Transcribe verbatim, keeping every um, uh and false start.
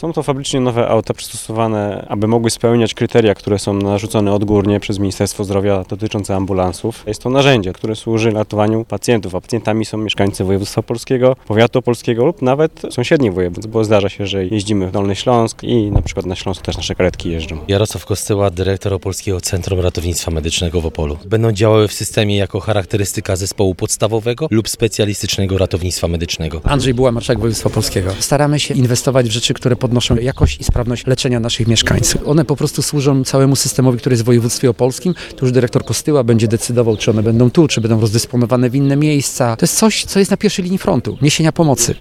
Są to fabrycznie nowe auta przystosowane, aby mogły spełniać kryteria, które są narzucone odgórnie przez Ministerstwo Zdrowia dotyczące ambulansów. Jest to narzędzie, które służy ratowaniu pacjentów, a pacjentami są mieszkańcy województwa opolskiego, powiatu opolskiego lub nawet sąsiednich województw, bo zdarza się, że jeździmy w Dolny Śląsk i na przykład na Śląsku też nasze karetki jeżdżą. Jarosław Kostyła, dyrektor Opolskiego Centrum Ratownictwa Medycznego w Opolu. Będą działały w systemie jako charakterystyka zespołu podstawowego lub specjalistycznego ratownictwa medycznego. Andrzej Buła, marszałek województwa opolskiego. Staramy się inwestować w rzeczy, które podnoszą jakość i sprawność leczenia naszych mieszkańców. One po prostu służą całemu systemowi, który jest w województwie opolskim. Tu już dyrektor Kostyła będzie decydował, czy one będą tu, czy będą rozdysponowane w inne miejsca. To jest coś, co jest na pierwszej linii frontu, niesienia pomocy.